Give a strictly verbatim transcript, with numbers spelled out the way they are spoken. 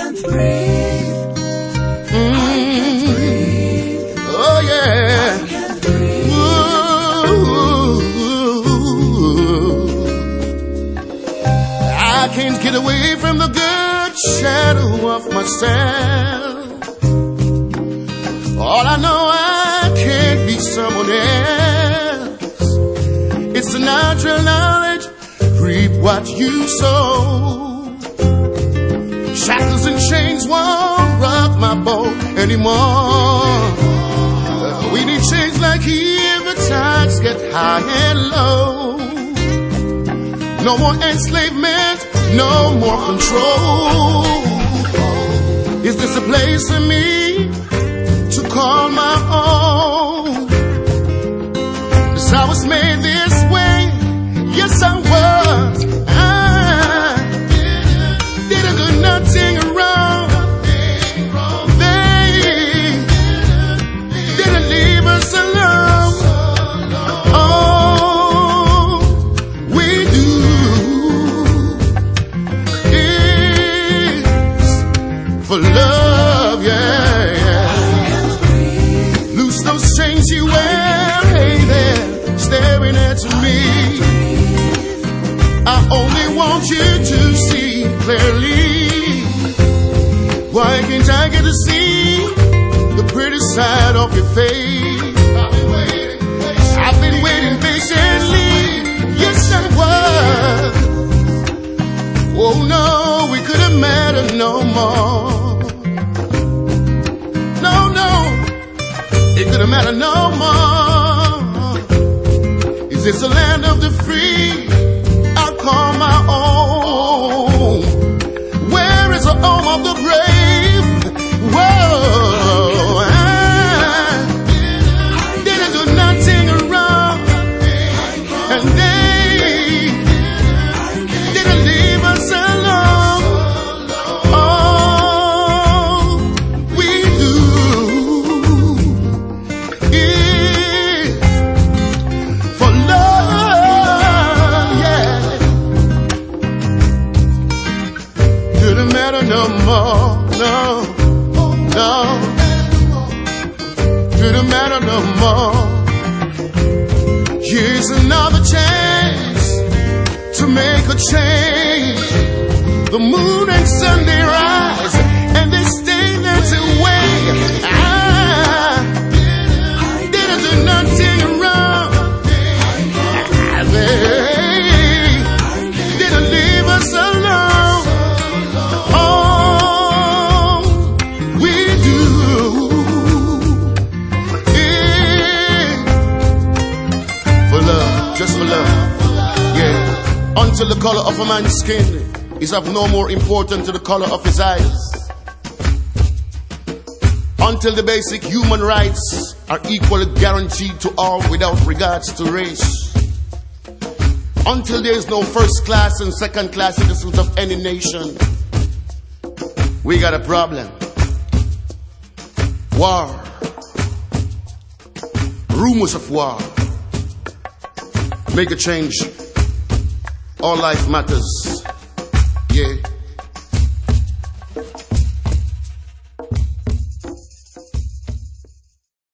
can't breathe. Mm. I can't breathe. Oh yeah. I can't breathe. Ooh. I can't get away from the good shadow of myself. All I know, I can't be someone else. It's the natural knowledge, reap what you sow. Shackles and chains won't rock my boat anymore. Uh, we need change like here, the tides get high and low. No more enslavement, no more control. Is this a place for me to call my own? 'Cause I was made this way. Yes, I was. I didn't do nothing wrong. They didn't leave us alone. All we do is for love, yeah. Loose those chains you wear, hey there, staring at me. I only want you to see clearly. Why can't I get to see the pretty side of your face? I've been waiting, I've been waiting patiently. Yes, I was. Oh no, we couldn't matter no more. No, no, it couldn't matter no more. Is this the land of the free? I'll call my own. Where is the home of the brave? Whoa, I didn't do nothing wrong, and they didn't leave us alone. All we do is for love, yeah. Didn't matter no more, no, no. Didn't matter no more. Here's another chance to make a change. The moon and sun they rise and they stay that way. I didn't do nothing wrong. They didn't leave us alone. All we do is for love, just for love. Yeah. Until the color of a man's skin is of no more importance to the color of his eyes. Until the basic human rights are equally guaranteed to all without regards to race. Until there is no first class and second class citizens of any nation, we got a problem. War. Rumors of war. Make a change. All life matters. Yeah.